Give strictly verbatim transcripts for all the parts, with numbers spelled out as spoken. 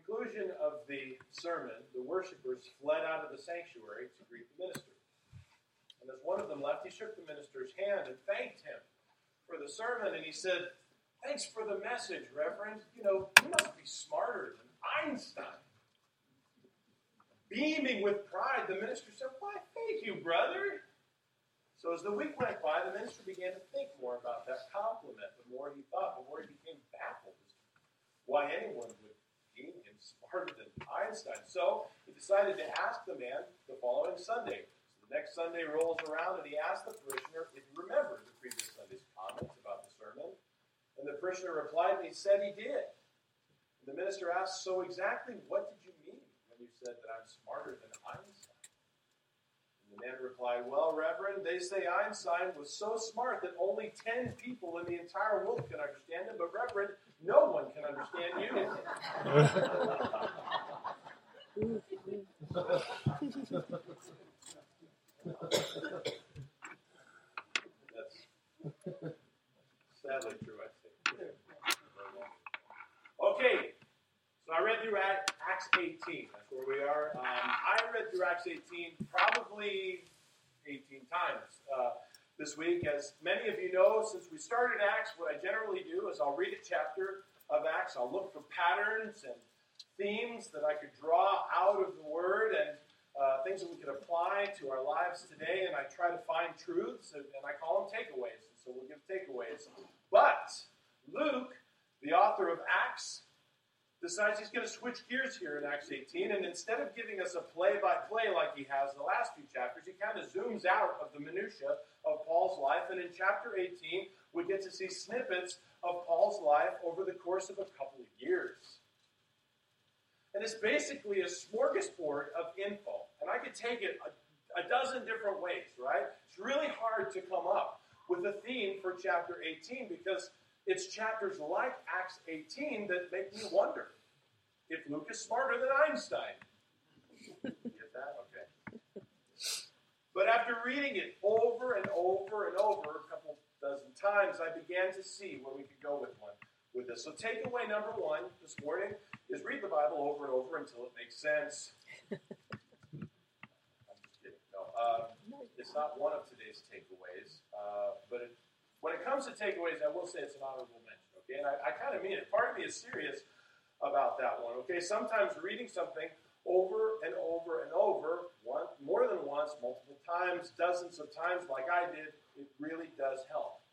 conclusion of the sermon, the worshipers fled out of the sanctuary to greet the minister. And as one of them left, he shook the minister's hand and thanked him for the sermon. And he said, "Thanks for the message, Reverend. You know, you must be smarter than Einstein." Beaming with pride, the minister said, "Why, thank you, brother." So as the week went by, the minister began to think more about that compliment. The more he thought, the more he became baffled as to why anyone would deem him smarter than Einstein. So he decided to ask the man the following Sunday. So the next Sunday rolls around, and he asked the parishioner if he remembered the previous Sunday's comments about the sermon. And the parishioner replied, and he said he did. And the minister asked, "So exactly what did you mean when you said that I'm smarter than Einstein?" And the man replied, "Well, Reverend, they say Einstein was so smart that only ten people in the entire world can understand him, but Reverend, no one can understand you." That's sadly true, I think. Okay, so I read through Acts eighteen. That's where we are. Um, I read through Acts eighteen probably eighteen times uh, this week. As many of you know, since we started Acts, what I generally do is I'll read a chapter of Acts. I'll look for patterns and themes that I could draw out of the Word and uh, things that we could apply to our lives today. And I try to find truths, and, and I call them takeaways. And so we'll give takeaways. But Luke, the author of Acts, decides he's going to switch gears here in Acts eighteen, and instead of giving us a play-by-play like he has in the last few chapters, he kind of zooms out of the minutia of Paul's life, and in chapter eighteen, we get to see snippets of Paul's life over the course of a couple of years. And it's basically a smorgasbord of info, and I could take it a, a dozen different ways, right? It's really hard to come up with a theme for chapter eighteen, because it's chapters like Acts eighteen that make me wonder if Luke is smarter than Einstein. Get that? Okay. But after reading it over and over and over a couple dozen times, I began to see where we could go with one with this. So takeaway number one this morning is read the Bible over and over until it makes sense. I'm just kidding. No, uh, it's not one of today's takeaways, uh, but it When it comes to takeaways, I will say it's an honorable mention, okay? And I, I kind of mean it. Part of me is serious about that one, okay? Sometimes reading something over and over and over, one, more than once, multiple times, dozens of times, like I did, it really does help.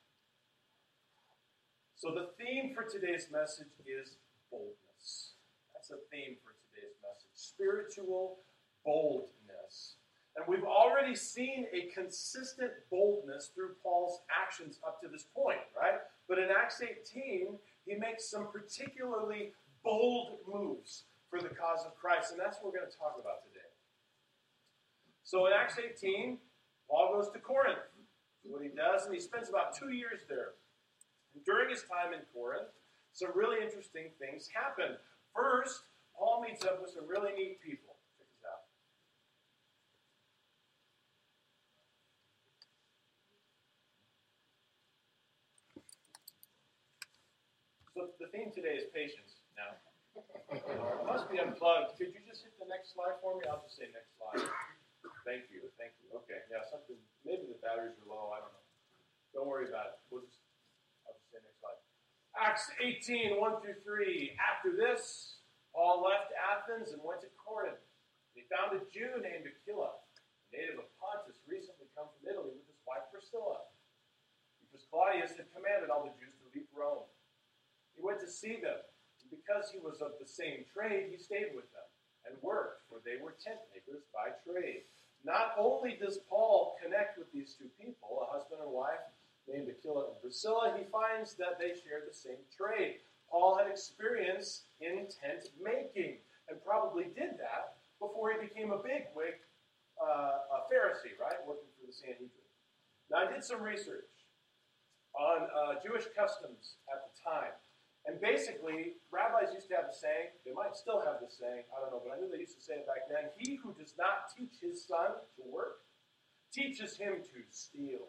So the theme for today's message is boldness. That's the theme for today's message. Spiritual boldness. And we've already seen a consistent boldness through Paul's actions up to this point, right? But in Acts eighteen, he makes some particularly bold moves for the cause of Christ, and that's what we're going to talk about today. So in Acts eighteen, Paul goes to Corinth. That's what he does, and he spends about two years there. And during his time in Corinth, some really interesting things happen. First, Paul meets up with some really neat people. So the theme today is patience now. It must be unplugged. Could you just hit the next slide for me? I'll just say next slide. Thank you. Thank you. Okay. Yeah, something. Maybe the batteries are low. I don't know. Don't worry about it. We'll just, I'll just say next slide. Acts eighteen, one through three. After this, Paul left Athens and went to Corinth. He found a Jew named Aquila, a native of Pontus, recently come from Italy with his wife Priscilla, because Claudius had commanded all the Jews to leave Rome. He went to see them, and because he was of the same trade, he stayed with them and worked, for they were tent makers by trade. Not only does Paul connect with these two people, a husband and wife named Aquila and Priscilla, he finds that they share the same trade. Paul had experience in tent making, and probably did that before he became a bigwig, uh, a Pharisee, right, working for the Sanhedrin. Now, I did some research on uh, Jewish customs at the time. And basically, rabbis used to have the saying, they might still have the saying, I don't know, but I knew they used to say it back then, he who does not teach his son to work, teaches him to steal.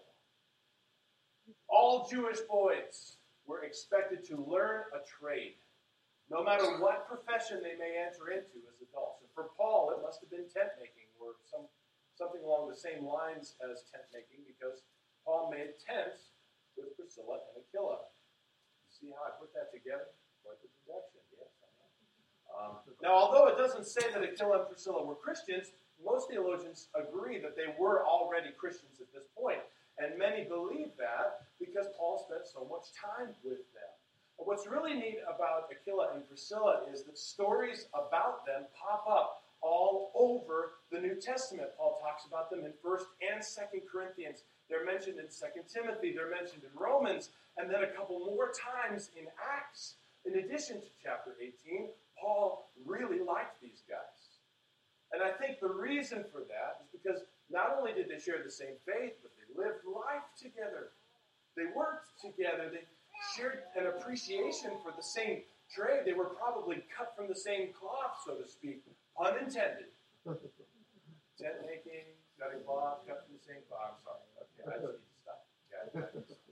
All Jewish boys were expected to learn a trade. no matter what profession they may enter into as adults. And for Paul, it must have been tent making or some something along the same lines as tent making, because Paul made tents with Priscilla and Aquila. You see how I put that together? Quite the production, yes. Um, now, although it doesn't say that Aquila and Priscilla were Christians, most theologians agree that they were already Christians at this point. And many believe that because Paul spent so much time with them. But what's really neat about Aquila and Priscilla is that stories about them pop up all over the New Testament. Paul talks about them in First and Second Corinthians. They're mentioned in Second Timothy. They're mentioned in Romans. And then a couple more times in Acts. In addition to chapter eighteen, Paul really liked these guys. And I think the reason for that is because not only did they share the same faith, but they lived life together. They worked together. They shared an appreciation for the same trade. They were probably cut from the same cloth, so to speak. Pun intended. Tent making, cutting cloth, cut from the same cloth. I'm sorry. Okay, I just need to stop. Yeah, I just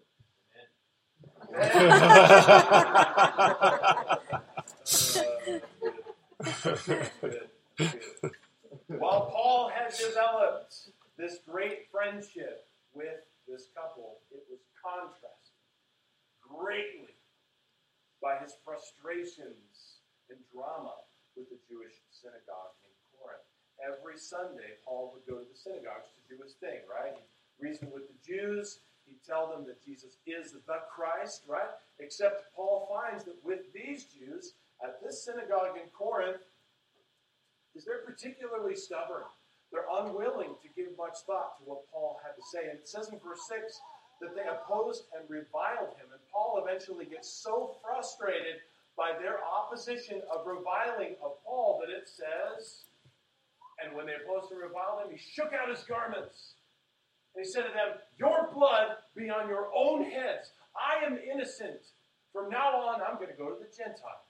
uh, good, good, good. While Paul had developed this great friendship with this couple, it was contrasted greatly by his frustrations and drama with the Jewish synagogue in Corinth. Every Sunday, Paul would go to the synagogues to do his thing, right? He'd reason with the Jews. He'd tell them that Jesus is the Christ, right? Except Paul finds that with these Jews at this synagogue in Corinth, is they're particularly stubborn. They're unwilling to give much thought to what Paul had to say. And it says in verse six that they opposed and reviled him. And Paul eventually gets so frustrated by their opposition of reviling of Paul that it says, and when they opposed and reviled him, he shook out his garments. And he said to them, your blood be on your own heads. I am innocent. From now on, I'm going to go to the Gentiles.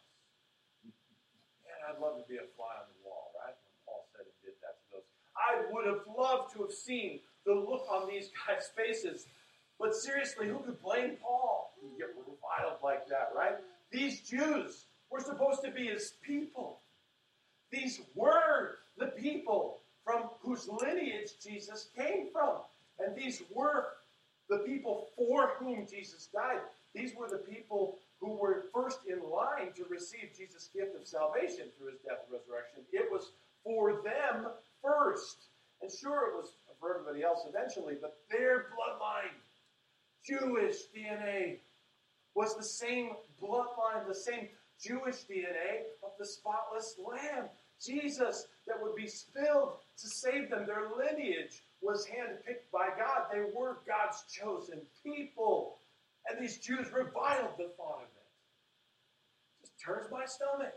Man, I'd love to be a fly on the wall, right? When Paul said and did that to those. I would have loved to have seen the look on these guys' faces. But seriously, who could blame Paul? You get reviled like that, right? These Jews were supposed to be his people. These were the people from whose lineage Jesus came from. And these were the people for whom Jesus died. These were the people who were first in line to receive Jesus' gift of salvation through his death and resurrection. It was for them first. And sure, it was for everybody else eventually, but their bloodline, Jewish D N A, was the same bloodline, the same Jewish D N A of the spotless Lamb. Jesus that would be spilled to save them. Their lineage was handpicked by God. They were God's chosen people. And these Jews reviled the thought of it. It just turns my stomach.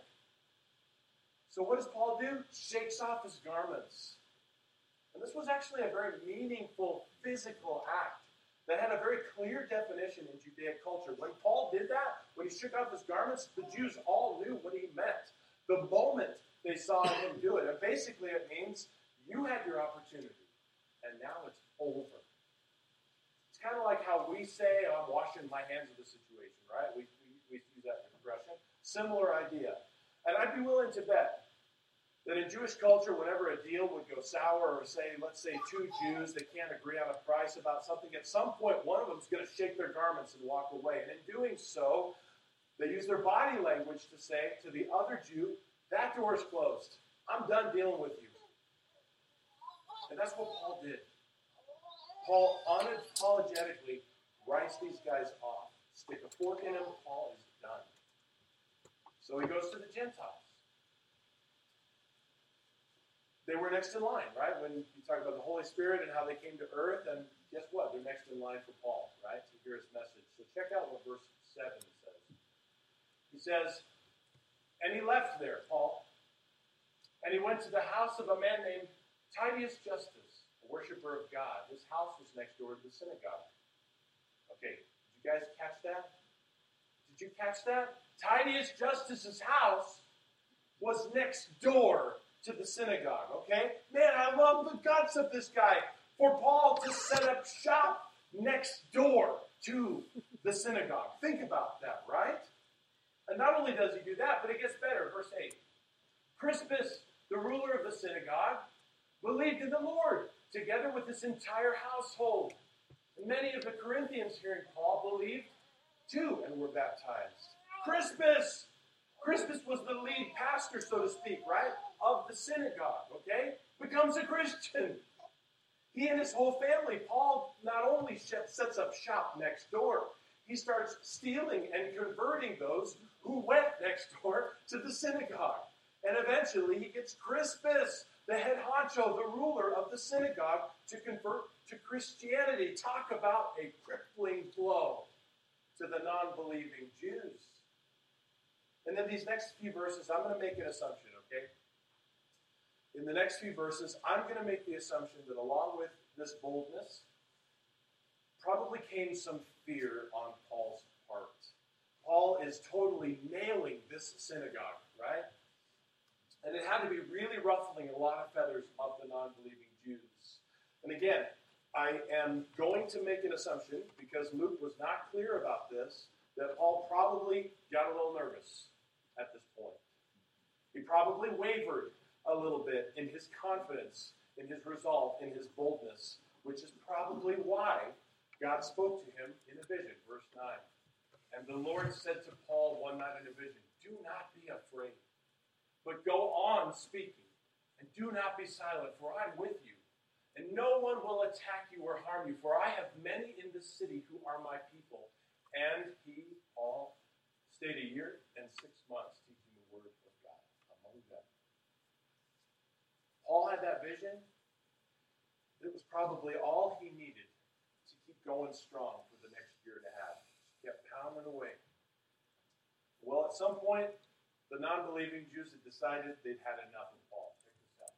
So what does Paul do? Shakes off his garments. And this was actually a very meaningful physical act that had a very clear definition in Judaic culture. When Paul did that, when he shook off his garments, the Jews all knew what he meant. The moment they saw him do it. And basically it means you had your opportunity, and now it's over. It's kind of like how we say, oh, I'm washing my hands of the situation, right? We, we, we use that expression. Similar idea. And I'd be willing to bet that in Jewish culture, whenever a deal would go sour, or say, let's say two Jews, they can't agree on a price about something, at some point one of them is going to shake their garments and walk away. And in doing so, they use their body language to say to the other Jew, that door is closed. I'm done dealing with you. And that's what Paul did. Paul unapologetically writes these guys off. Stick a fork in him, Paul is done. So he goes to the Gentiles. They were next in line, right? When you talk about the Holy Spirit and how they came to earth, and guess what? They're next in line for Paul, right? To hear his message. So check out what verse seven says. He says, and he left there, Paul, and he went to the house of a man named Titius Justus, a worshiper of God. His house was next door to the synagogue. Okay, did you guys catch that? Did you catch that? Titius Justus's house was next door to the synagogue, okay? Man, I love the guts of this guy. For Paul to set up shop next door to the synagogue. Think about that, right? And not only does he do that, but it gets better. Verse eight. Crispus, the ruler of the synagogue, believed in the Lord, together with his entire household. And many of the Corinthians, hearing Paul, believed too and were baptized. Crispus! Crispus was the lead pastor, so to speak, right, of the synagogue, okay? Becomes a Christian. He and his whole family, Paul not only sets up shop next door, he starts stealing and converting those who went next door to the synagogue. And eventually he gets Crispus, the head honcho, the ruler of the synagogue, to convert to Christianity. Talk about a crippling blow to the non-believing Jews. And then these next few verses, I'm going to make an assumption, okay? In the next few verses, I'm going to make the assumption that along with this boldness, probably came some fear on Paul's part. Paul is totally nailing this synagogue, right? And it had to be really ruffling a lot of feathers of the non-believing Jews. And again, I am going to make an assumption, because Luke was not clear about this, that Paul probably got a little nervous at this point. He probably wavered a little bit in his confidence, in his resolve, in his boldness, which is probably why God spoke to him in a vision. Verse nine. And the Lord said to Paul one night in a vision, do not be afraid, but go on speaking, and do not be silent, for I am with you. And no one will attack you or harm you, for I have many in the city who are my people. And he, Paul, stayed a year and six months teaching the word of God among them. Paul had that vision. It was probably all he needed to keep going strong for the next year and a half. Just kept pounding away. Well, at some point, the non-believing Jews had decided they'd had enough of Paul. Check this out.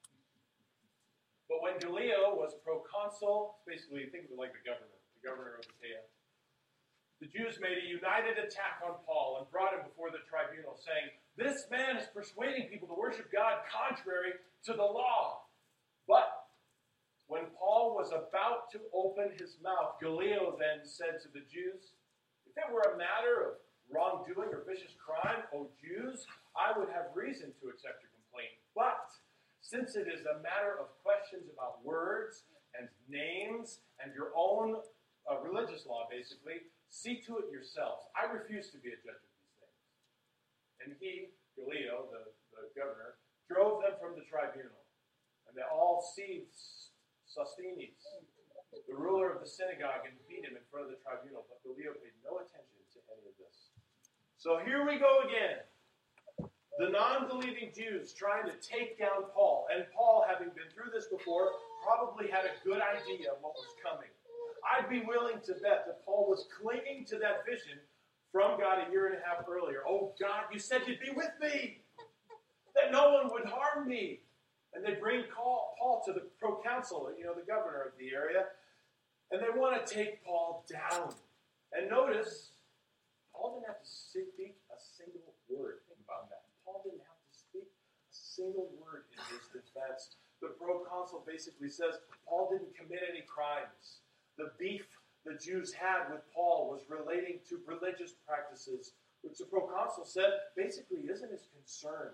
But when Gallio was proconsul, basically think of it like the governor, the governor of Achaia, the Jews made a united attack on Paul and brought him before the tribunal, saying, this man is persuading people to worship God contrary to the law. But when Paul was about to open his mouth, Gallio then said to the Jews, if it were a matter of wrongdoing or vicious crime, O Jews, I would have reason to accept your complaint. But since it is a matter of questions about words and names and your own uh, religious law, basically, see to it yourselves. I refuse to be a judge of these things. And he, Gallio, the, the governor, drove them from the tribunal. And they all seized Sosthenes, the ruler of the synagogue, and beat him in front of the tribunal. But Gallio paid no attention to any of this. So here we go again. The non-believing Jews trying to take down Paul. And Paul, having been through this before, probably had a good idea of what was coming. I'd be willing to bet that Paul was clinging to that vision from God a year and a half earlier. Oh, God, you said you'd be with me, that no one would harm me. And they bring Paul to the proconsul, you know, the governor of the area, and they want to take Paul down. And notice, Paul didn't have to speak a single word. Think about that. Paul didn't have to speak a single word in his defense. The proconsul basically says Paul didn't commit any crimes. The beef the Jews had with Paul was relating to religious practices, which the proconsul said basically isn't his concern.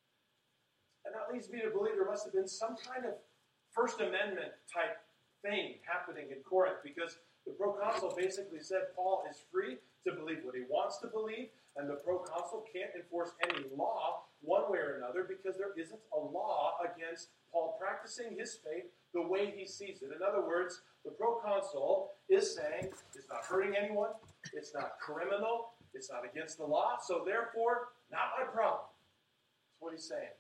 And that leads me to believe there must have been some kind of First Amendment type thing happening in Corinth, because the proconsul basically said Paul is free to believe what he wants to believe, and the proconsul can't enforce any law one way or another because there isn't a law against Paul practicing his faith the way he sees it. In other words, the proconsul is saying it's not hurting anyone, it's not criminal, it's not against the law, so therefore, not my problem. That's what he's saying.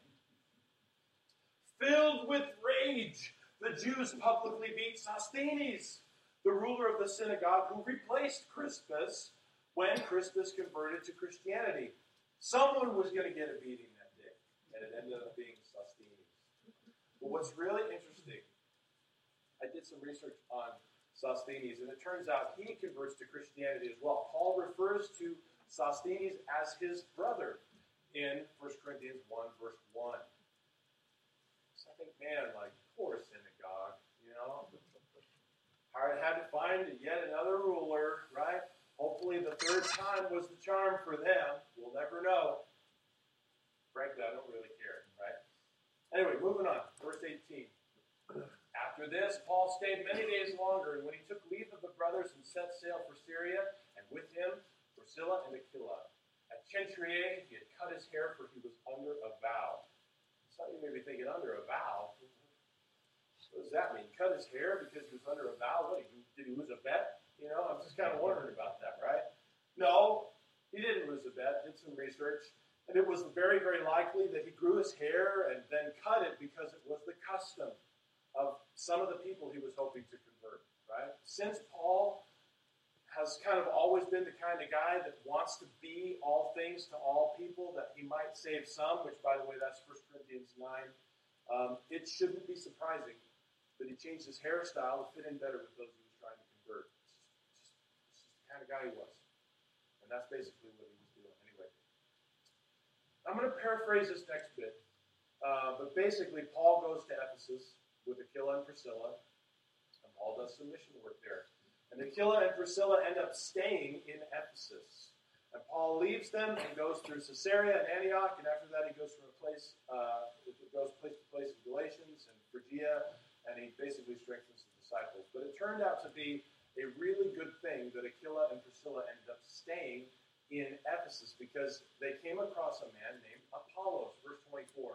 Filled with rage, the Jews publicly beat Sosthenes, the ruler of the synagogue, who replaced Crispus when Crispus converted to Christianity. Someone was going to get a beating that day, and it ended up being Sosthenes. But what's really interesting, I did some research on Sosthenes, and it turns out he converts to Christianity as well. Paul refers to Sosthenes as his brother in First Corinthians one, verse one. So I think, man, like, poor synagogue, you know? I had to find yet another ruler, right? Hopefully the third time was the charm for them. We'll never know. Frankly, I don't really care, right? Anyway, moving on. Verse eighteen. After this, Paul stayed many days longer, and when he took leave of the brothers and set sail for Syria, and with him Priscilla and Aquila. At Cenchreae, he had cut his hair, for he was under a vow. Some of you may be thinking, under a vow? What does that mean? Cut his hair because he was under a vow? What, did he lose a bet? You know, I'm just kind of wondering about that, right? No, he didn't lose a bet. Did some research. And it was very, very likely that he grew his hair and then cut it because it was the custom of some of the people he was hoping to convert, right? Since Paul has kind of always been the kind of guy that wants to be all things to all people, that he might save some, which, by the way, that's First Corinthians nine, um, it shouldn't be surprising that he changed his hairstyle to fit in better with those he was trying to convert. It's just, it's just the kind of guy he was. And that's basically what he was doing anyway. I'm going to paraphrase this next bit. Uh, but basically, Paul goes to Ephesus with Aquila and Priscilla, and Paul does some mission work there. And Aquila and Priscilla end up staying in Ephesus. And Paul leaves them and goes through Caesarea and Antioch, and after that he goes from a place, uh, goes place to place in Galatians and Phrygia, and he basically strengthens the disciples. But it turned out to be a really good thing that Aquila and Priscilla ended up staying in Ephesus, because they came across a man named Apollos, verse twenty-four.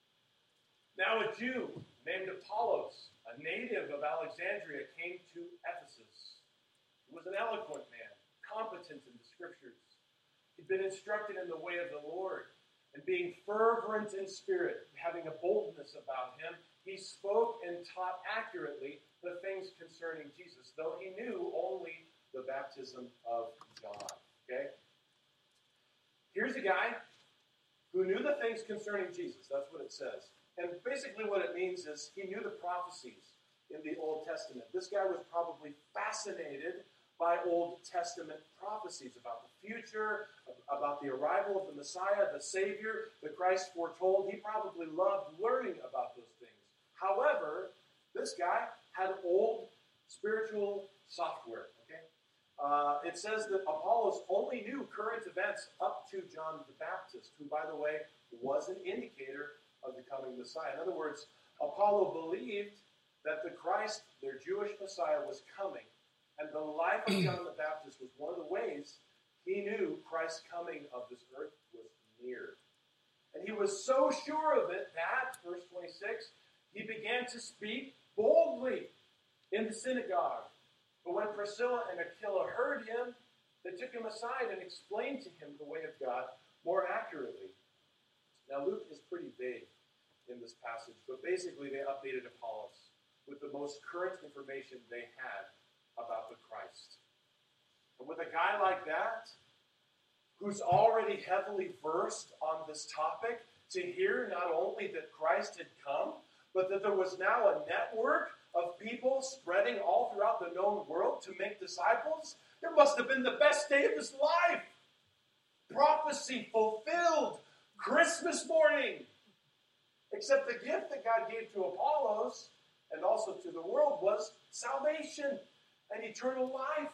Now a Jew named Apollos, a native of Alexandria, came to Ephesus. He was an eloquent man, competent in the scriptures. He'd been instructed in the way of the Lord, and being fervent in spirit, having a boldness about him, he spoke and taught accurately the things concerning Jesus, though he knew only the baptism of John. Okay? Here's a guy who knew the things concerning Jesus. That's what it says. And basically what it means is he knew the prophecies in the Old Testament. This guy was probably fascinated by Old Testament prophecies about the future, about the arrival of the Messiah, the Savior, the Christ foretold. He probably loved learning about those things. However, this guy had old spiritual software. Okay? Uh, it says that Apollos only knew current events up to John the Baptist, who, by the way, was an indicator of the coming Messiah. In other words, Apollo believed that the Christ, their Jewish Messiah, was coming. And the life of John the Baptist was one of the ways he knew Christ's coming of this earth was near. And he was so sure of it that, verse twenty-six, he began to speak boldly in the synagogue. But when Priscilla and Aquila heard him, they took him aside and explained to him the way of God more accurately. Now, Luke is pretty vague in this passage, but basically they updated Apollos with the most current information they had about the Christ. And with a guy like that, who's already heavily versed on this topic, to hear not only that Christ had come, but that there was now a network of people spreading all throughout the known world to make disciples, it must have been the best day of his life. Prophecy fulfilled. Christmas morning. Except the gift that God gave to Apollos and also to the world was salvation and eternal life.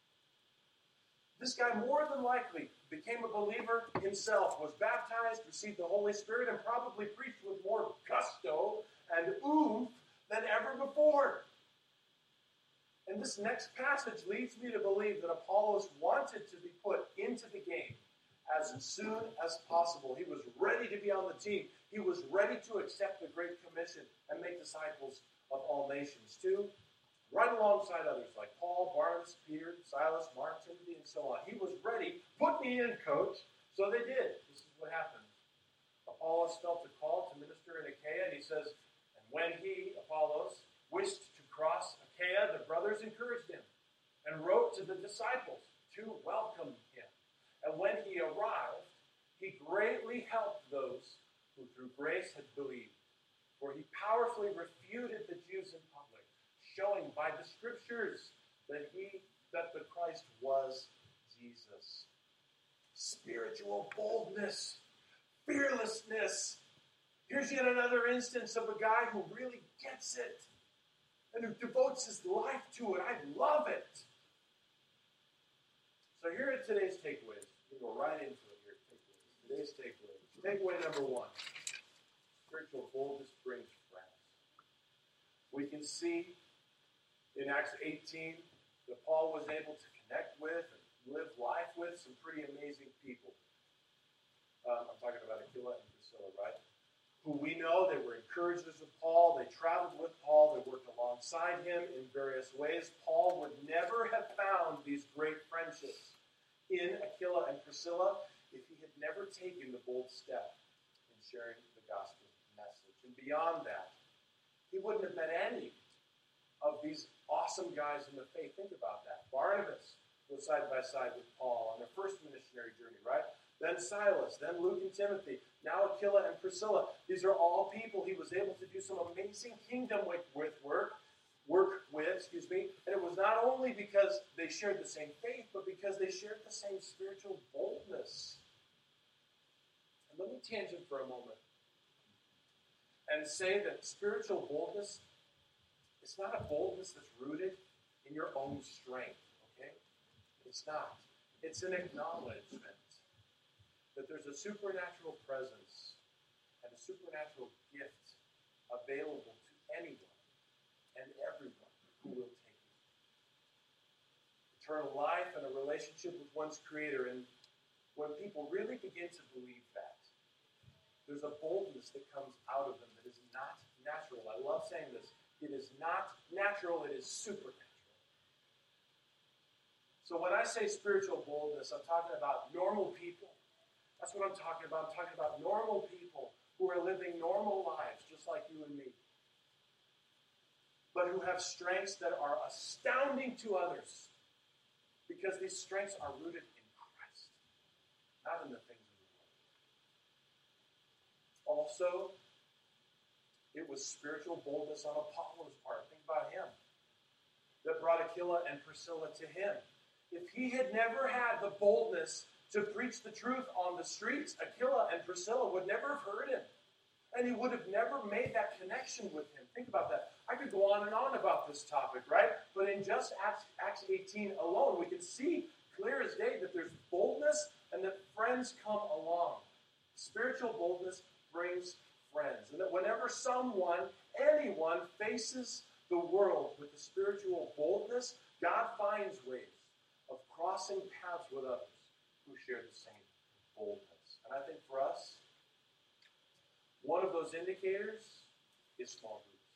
This guy more than likely became a believer himself, was baptized, received the Holy Spirit, and probably preached with more gusto and oomph than ever before. And this next passage leads me to believe that Apollos wanted to be put into the game as soon as possible. He was ready to be on the team. He was ready to accept the Great Commission and make disciples of all nations too, right alongside others like Paul, Barnabas, Peter, Silas, Mark, Timothy, and so on. He was ready. Put me in, coach. So they did. This is what happened. Apollos felt a call to minister in Achaia, and he says, and when he, Apollos, wished to cross Achaia, the brothers encouraged him and wrote to the disciples to welcome him. And when he arrived, he greatly helped those who through grace had believed. For he powerfully refuted the Jews in public, showing by the scriptures that he that the Christ was Jesus. Spiritual boldness, fearlessness. Here's yet another instance of a guy who really gets it and who devotes his life to it. I love it. So here are today's takeaways. We go right into it here. Takeaways. Today's takeaways. Takeaway number one. Spiritual boldness brings friends. We can see in Acts eighteen that Paul was able to connect with and live life with some pretty amazing people. Um, I'm talking about Aquila and Priscilla, right? Who we know they were encouragers of Paul. They traveled with Paul. They worked alongside him in various ways. Paul would never have found these great friendships in Aquila and Priscilla if he had never taken the bold step in sharing the gospel message. And beyond that, he wouldn't have met any of these awesome guys in the faith. Think about that. Barnabas was side by side with Paul on their first missionary journey, right? Then Silas, then Luke and Timothy, now Aquila and Priscilla. These are all people he was able to do some amazing kingdom with, with work, work with, excuse me. And it was not only because they shared the same faith, but because they shared the same spiritual boldness. And let me tangent for a moment and say that spiritual boldness is not a boldness that's rooted in your own strength, okay? It's not. It's an acknowledgement that there's a supernatural presence and a supernatural gift available to anyone and everyone who will take it. Eternal life and a relationship with one's Creator. And when people really begin to believe that, there's a boldness that comes out of them that is not natural. I love saying this. It is not natural, it is supernatural. So when I say spiritual boldness, I'm talking about normal people. That's what I'm talking about. I'm talking about normal people who are living normal lives, just like you and me. But who have strengths that are astounding to others. Because these strengths are rooted in Christ, not in the things of the world. Also, it was spiritual boldness on Apollos' part. Think about him. That brought Aquila and Priscilla to him. If he had never had the boldness to preach the truth on the streets, Aquila and Priscilla would never have heard him. And he would have never made that connection with him. Think about that. I could go on and on about this topic, right? But in just Acts, Acts eighteen alone, we can see clear as day that there's boldness and that friends come along. Spiritual boldness brings friends. And that whenever someone, anyone, faces the world with a spiritual boldness, God finds ways of crossing paths with others who share the same boldness. And I think for us, one of those indicators is small groups.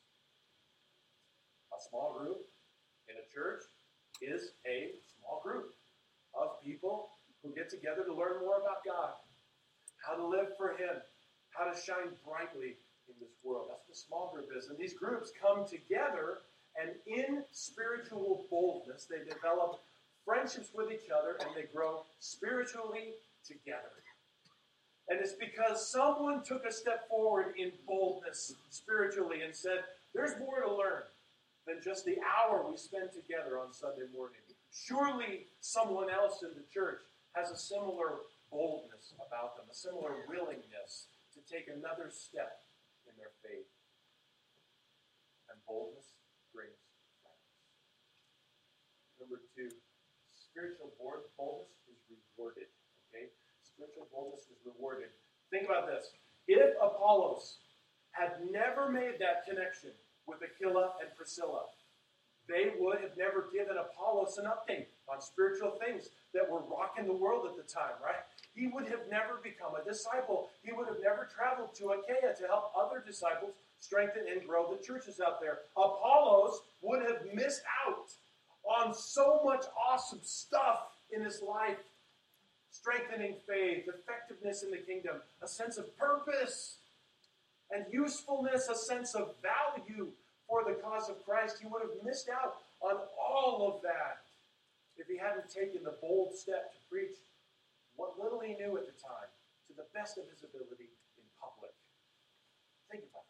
A small group in a church is a small group of people who get together to learn more about God, how to live for Him, how to shine brightly in this world. That's what a small group is. And these groups come together, and in spiritual boldness, they develop friendships with each other, and they grow spiritually together. And it's because someone took a step forward in boldness spiritually and said, there's more to learn than just the hour we spend together on Sunday morning. Surely someone else in the church has a similar boldness about them, a similar willingness to take another step in their faith. And boldness brings friends. Number two, spiritual boldness is rewarded. Okay? Spiritual boldness is rewarded. Think about this. If Apollos had never made that connection with Aquila and Priscilla, they would have never given Apollos an update on spiritual things that were rocking the world at the time, right? He would have never become a disciple. He would have never traveled to Achaia to help other disciples strengthen and grow the churches out there. Apollos would have missed out on so much awesome stuff in his life. Strengthening faith, effectiveness in the kingdom, a sense of purpose and usefulness, a sense of value for the cause of Christ. He would have missed out on all of that if he hadn't taken the bold step to preach what little he knew at the time to the best of his ability in public. Think about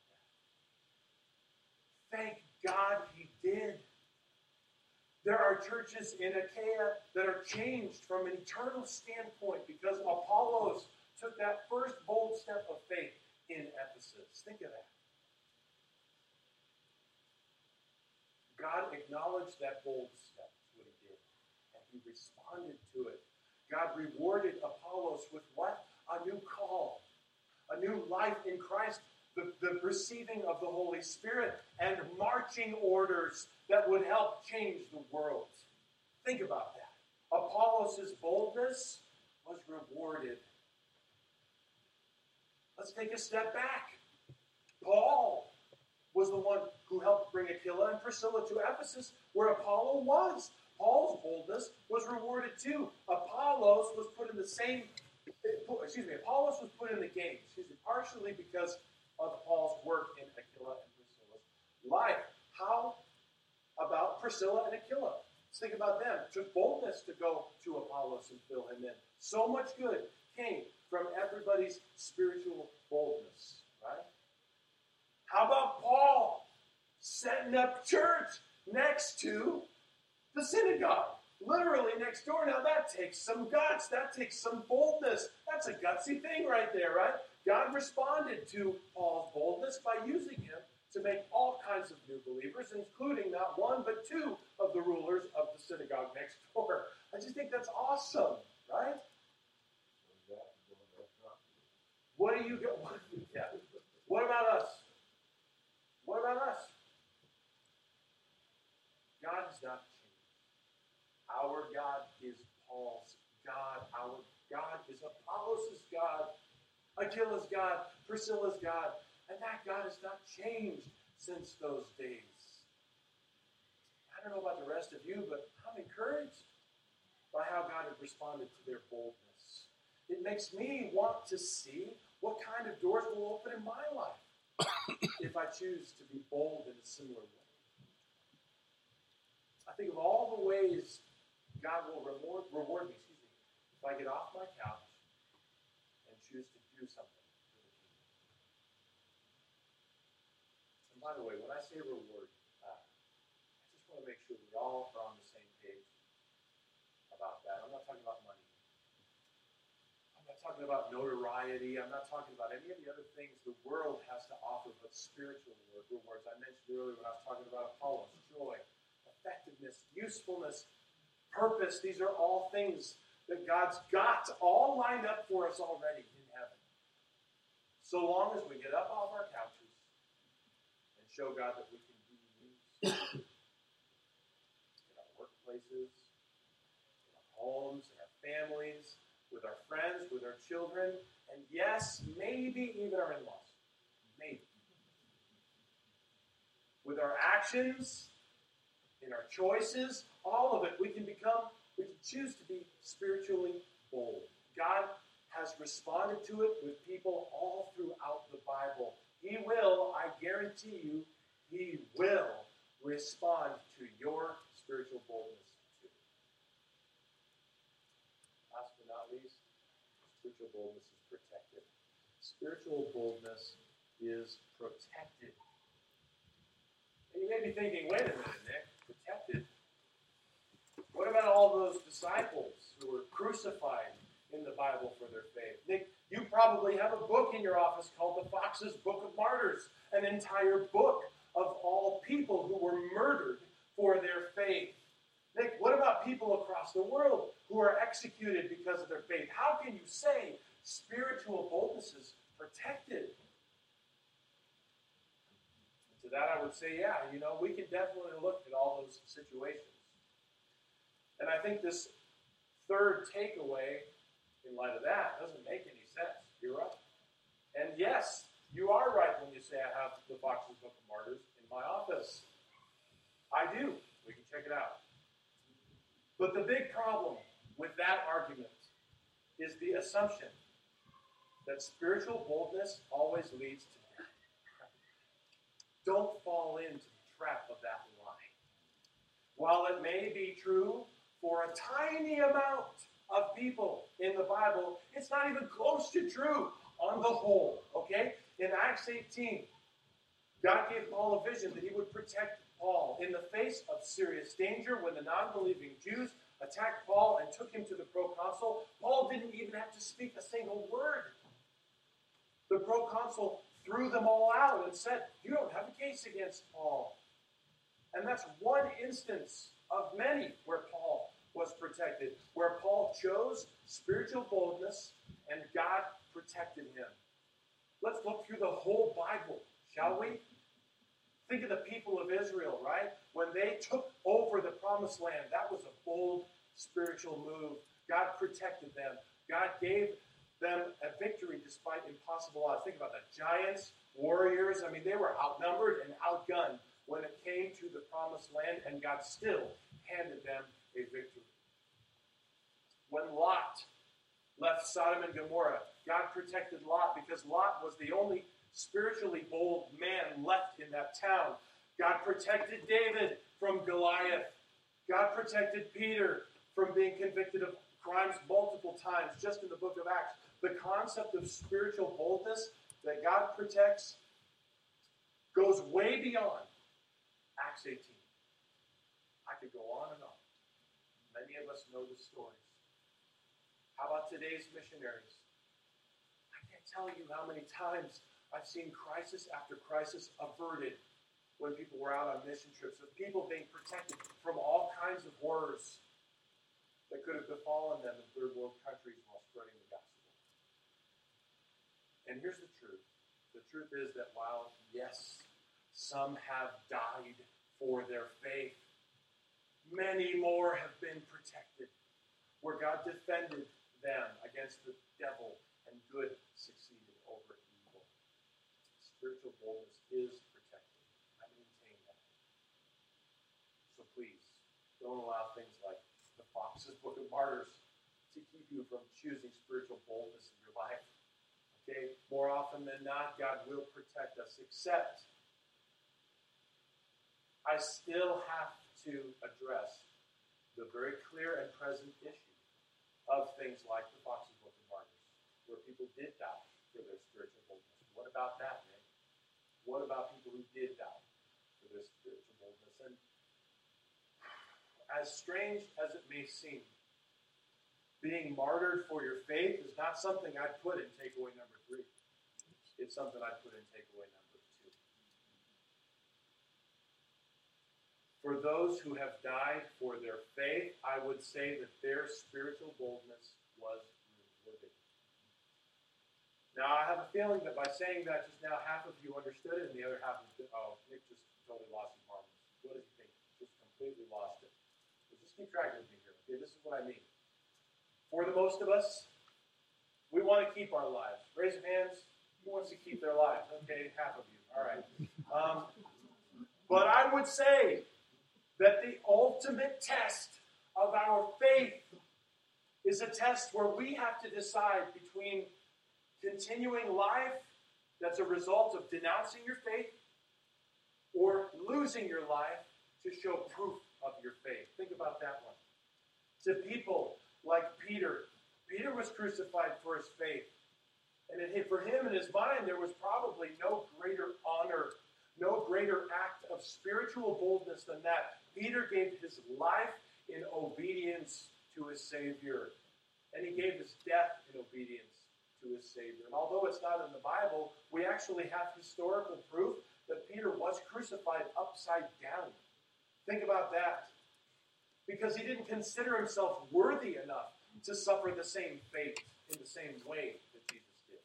that. Thank God he did. There are churches in Achaia that are changed from an eternal standpoint because Apollos took that first bold step of faith in Ephesus. Think of that. God acknowledged that bold step, what he did, and he responded to it God rewarded Apollos with what? A new call, a new life in Christ, the, the receiving of the Holy Spirit, and marching orders that would help change the world. Think about that. Apollos' boldness was rewarded. Let's take a step back. Paul was the one who helped bring Aquila and Priscilla to Ephesus, where Apollo was. Paul's boldness was rewarded too. Apollos was put in the same, excuse me, Apollos was put in the game, excuse me, partially because of Paul's work in Aquila and Priscilla's life. How about Priscilla and Aquila? Let's think about them. It took boldness to go to Apollos and fill him in. So much good came from everybody's spiritual boldness, right? How about Paul setting up church next to the synagogue? Literally next door. Now that takes some guts. That takes some boldness. That's a gutsy thing right there, right? God responded to Paul's boldness by using him to make all kinds of new believers, including not one but two of the rulers of the synagogue next door. I just think that's awesome, right? What do you go? What, yeah. What about us? What about us? God has not changed. Our God is Paul's God. Our God is Apollos' God, Aquila's God, Priscilla's God. And that God has not changed since those days. I don't know about the rest of you, but I'm encouraged by how God had responded to their boldness. It makes me want to see what kind of doors will open in my life if I choose to be bold in a similar way. I think of all the ways God will reward, reward me, excuse me, if I get off my couch and choose to do something for the kingdom. And by the way, when I say reward, uh, I just want to make sure we all are on the same page about that. I'm not talking about money. I'm not talking about notoriety. I'm not talking about any of the other things the world has to offer, but spiritual rewards. I mentioned earlier when I was talking about Apollos, joy, effectiveness, usefulness, purpose. These are all things that God's got all lined up for us already in heaven. So long as we get up off our couches and show God that we can be used in our workplaces, in our homes, in our families, with our friends, with our children, and yes, maybe even our in-laws. Maybe. With our actions, in our choices, all of it, we can become, we can choose to be spiritually bold. God has responded to it with people all throughout the Bible. He will, I guarantee you, He will respond to your spiritual boldness too. Last but not least, spiritual boldness is protected. Spiritual boldness is protected. And you may be thinking, wait a minute, Nick, protected? What about all those disciples who were crucified in the Bible for their faith? Nick, you probably have a book in your office called the Fox's Book of Martyrs, an entire book of all people who were murdered for their faith. Nick, what about people across the world who are executed because of their faith? How can you say spiritual boldness is protected? To that I would say, yeah, you know, we can definitely look at all those situations. And I think this third takeaway, in light of that, doesn't make any sense. You're right. And yes, you are right when you say I have the Fox's Book of Martyrs in my office. I do. We can check it out. But the big problem with that argument is the assumption that spiritual boldness always leads to death. Don't fall into the trap of that lie. While it may be true for a tiny amount of people in the Bible, it's not even close to true on the whole, okay? In Acts eighteen, God gave Paul a vision that he would protect Paul in the face of serious danger when the non-believing Jews attacked Paul and took him to the proconsul. Paul didn't even have to speak a single word. The proconsul threw them all out and said, you don't have a case against Paul. And that's one instance of many where Paul was protected. Where Paul chose spiritual boldness and God protected him. Let's look through the whole Bible, shall we? Think of the people of Israel, right? When they took over the promised land, that was a bold spiritual move. God protected them. God gave them a victory despite impossible odds. Think about that. Giants, warriors, I mean, they were outnumbered and outgunned when it came to the promised land, and God still handed them a victory. When Lot left Sodom and Gomorrah, God protected Lot because Lot was the only spiritually bold man left in that town. God protected David from Goliath. God protected Peter from being convicted of crimes multiple times, just in the book of Acts. The concept of spiritual boldness that God protects goes way beyond Acts eighteen. I could go on and on. Many of us know the stories. How about today's missionaries? I can't tell you how many times I've seen crisis after crisis averted when people were out on mission trips, with people being protected from all kinds of horrors that could have befallen them in third world countries while spreading the gospel. And here's the truth. The truth is that while, yes, some have died for their faith, many more have been protected, where God defended them against the devil and good succeeded over evil. Spiritual boldness is protected. I maintain that. So please, don't allow things like the Fox's Book of Martyrs to keep you from choosing spiritual boldness in your life. Okay? More often than not, God will protect us, except I still have to address the very clear and present issue of things like the Fox's Book of Martyrs, where people did die for their spiritual boldness. What about that, man? What about people who did die for their spiritual boldness? And as strange as it may seem, being martyred for your faith is not something I'd put in takeaway number three. It's something I'd put in takeaway number two. For those who have died for their faith, I would say that their spiritual boldness was rewarded. Now, I have a feeling that by saying that just now, half of you understood it, and the other half of oh, Nick just totally lost his marbles. What does he think? Just completely lost it. So just keep track with me here. Okay, this is what I mean. For the most of us, we want to keep our lives. Raise your hands. Who wants to keep their lives? Okay, half of you. All right. Um, but I would say that the ultimate test of our faith is a test where we have to decide between continuing life that's a result of denouncing your faith or losing your life to show proof of your faith. Think about that one. To people like Peter, Peter was crucified for his faith. And it, for him, in his mind, there was probably no greater honor, no greater act of spiritual boldness than that. Peter gave his life in obedience to his Savior. And he gave his death in obedience to his Savior. And although it's not in the Bible, we actually have historical proof that Peter was crucified upside down. Think about that. Because he didn't consider himself worthy enough to suffer the same fate in the same way that Jesus did.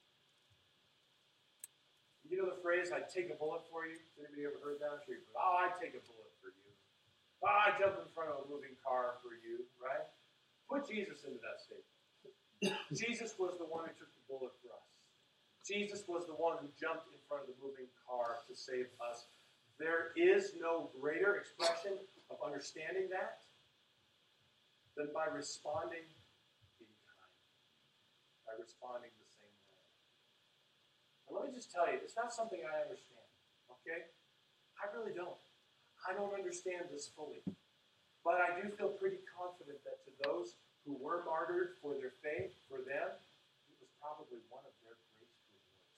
You know the phrase, I'd take a bullet for you? Has anybody ever heard that? I'm sure you've heard, oh, I'd take a bullet for you. Oh, I'd jump in front of a moving car for you, right? Put Jesus into that statement. Jesus was the one who took the bullet for us. Jesus was the one who jumped in front of the moving car to save us. There is no greater expression of understanding that than by responding in kind, by responding the same way. And let me just tell you, it's not something I understand, okay? I really don't. I don't understand this fully. But I do feel pretty confident that to those who were martyred for their faith, for them, it was probably one of their great rewards.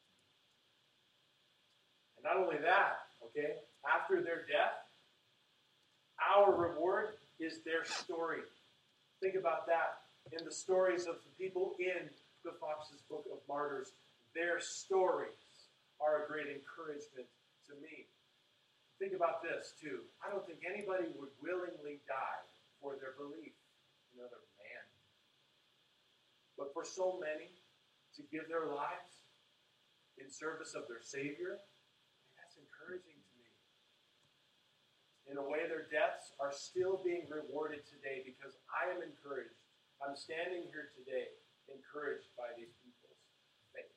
And not only that, okay, after their death, our reward is their story. Think about that. In the stories of the people in the Fox's Book of Martyrs, their stories are a great encouragement to me. Think about this, too. I don't think anybody would willingly die for their belief in another man. But for so many, to give their lives in service of their Savior, that's encouraging to me. In a way, their deaths are still being rewarded today because I am encouraged. I'm standing here today encouraged by these people's faith.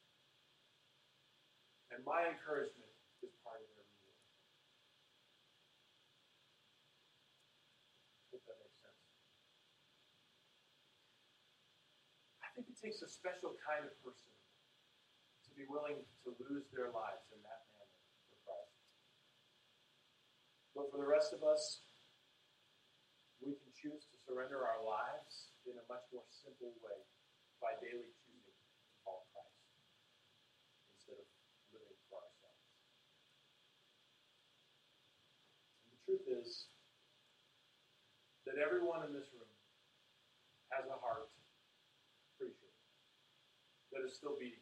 And my encouragement is part of their reward. I hope that makes sense. I think it takes a special kind of person to be willing to lose their lives in that manner for Christ. But for the rest of us, we can choose to surrender our lives in a much more simple way by daily choosing to follow Christ instead of living for ourselves. And the truth is that everyone in this room has a heart, pretty sure, that is still beating.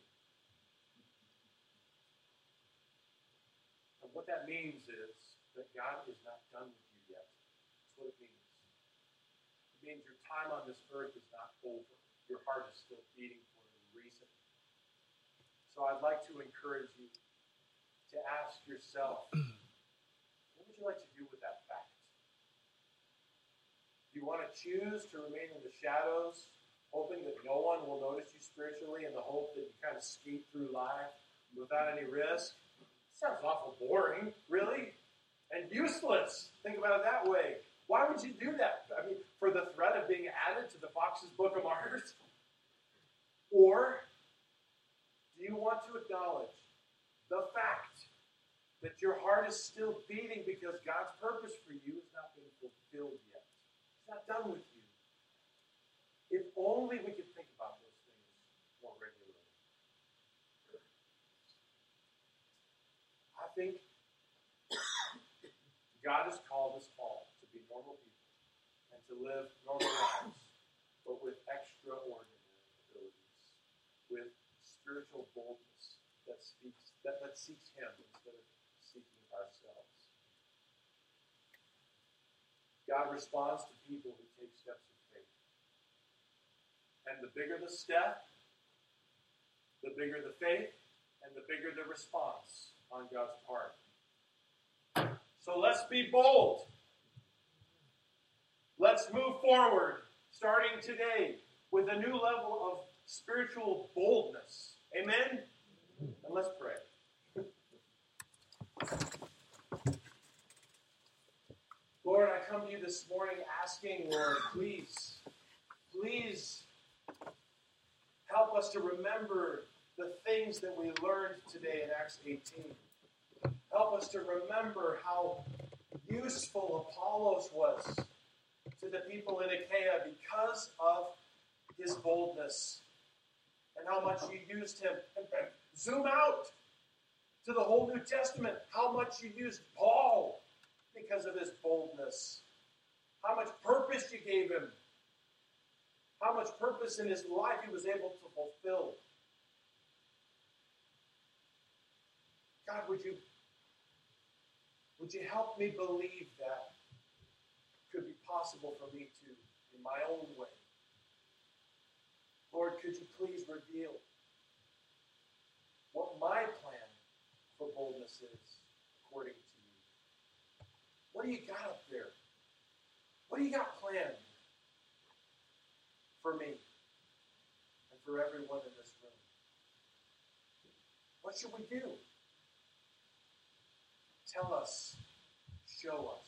And what that means is that God is not done with you yet. That's what it means. It means your time on this earth is not over. Your heart is still beating for a reason. So I'd like to encourage you to ask yourself, what would you like to do with that fact? Do you want to choose to remain in the shadows, hoping that no one will notice you spiritually in the hope that you kind of skate through life without any risk? Sounds awful boring, really, and useless. Think about it that way. Why would you do that? I mean, for the threat of being added to the Fox's Book of Martyrs? Or do you want to acknowledge the fact that your heart is still beating because God's purpose for you has not been fulfilled yet? It's not done with you. If only we could think about those things more regularly. I think God has called us all to be normal people and to live normal lives, but with extraordinary abilities, with spiritual boldness that speaks that, that seeks Him instead of seeking ourselves. God responds to people who take steps of faith. And the bigger the step, the bigger the faith, and the bigger the response on God's part. So let's be bold. Let's move forward, starting today, with a new level of spiritual boldness. Amen? And let's pray. Lord, I come to you this morning asking, Lord, please, please help us to remember the things that we learned today in Acts eighteen. Help us to remember how useful Apollos was to the people in Achaia because of his boldness and how much you used him. And zoom out to the whole New Testament, how much you used Paul because of his boldness. How much purpose you gave him. How much purpose in his life he was able to fulfill. God, would you Would you help me believe that could be possible for me to, in my own way? Lord, could you please reveal what my plan for boldness is according to you? What do you got up there? What do you got planned for me and for everyone in this room? What should we do? Tell us, show us.